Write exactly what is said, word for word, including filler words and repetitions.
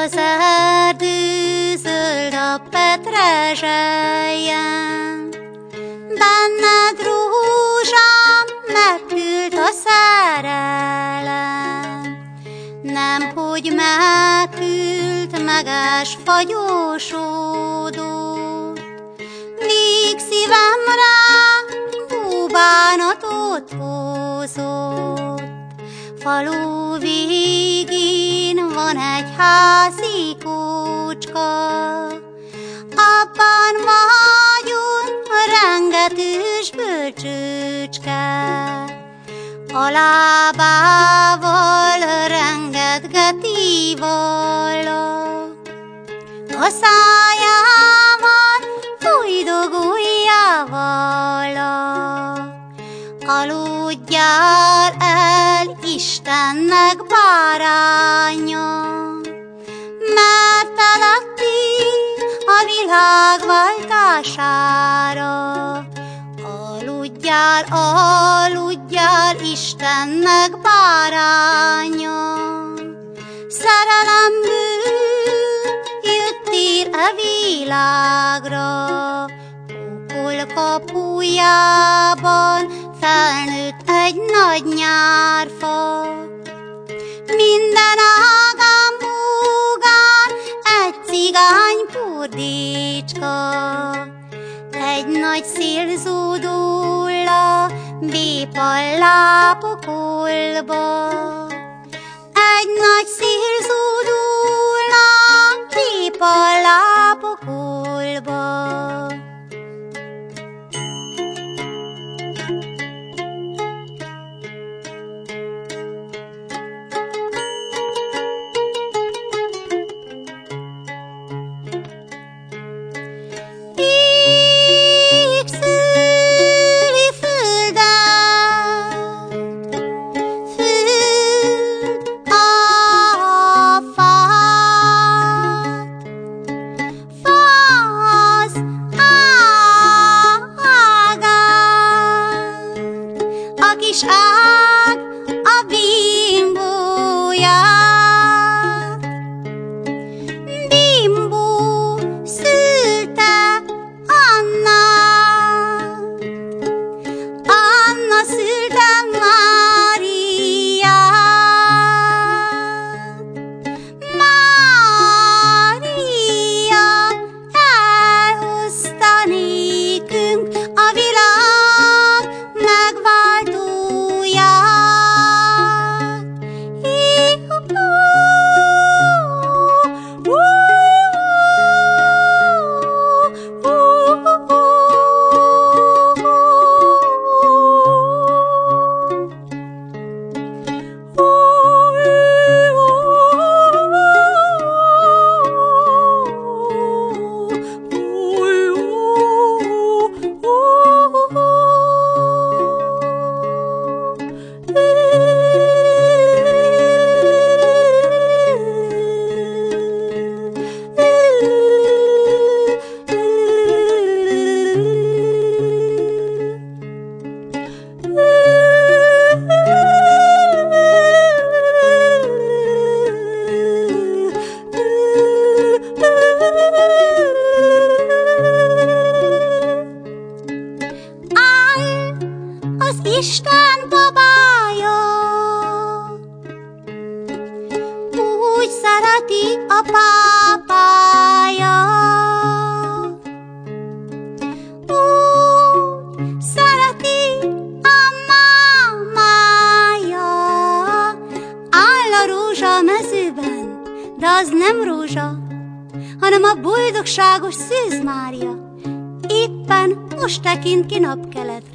az erdő zöld a petrezselyen, benned rózsám megküld a szerelem. Nem hogy megküld meges fagyósódót, míg szívemre búbánatot hozott. Falu végén van egy házikócska, abban vagyunk rengetős bölcsőcske. A lábával rengetgeti vala, a szájával fújdogolja vala. Aludjál el, Istennek báránya, mert te lettél a világ váltására. Aludjál, aludjál, Istennek báránya, szerelemből jöttél e világra. Pokol kapujában felnőtt egy nagy nyárfa, minden ágán búgán egy cigány purdicska. Egy nagy szél zúdul a bépallá pokolba, egy nagy szél zúdul a bépallá pokolba. Kis ág a bimbóját, Bimbó szülte Annát, Anna szülte Máriát. Mária elhozta nékünk a világ megváltó. Isten babája úgy szereti a pápája, úgy szereti a mámája. Áll a rózsa a mezőben, de az nem rózsa, hanem a boldogságos Szűz Mária. Éppen most tekint ki napkeletre.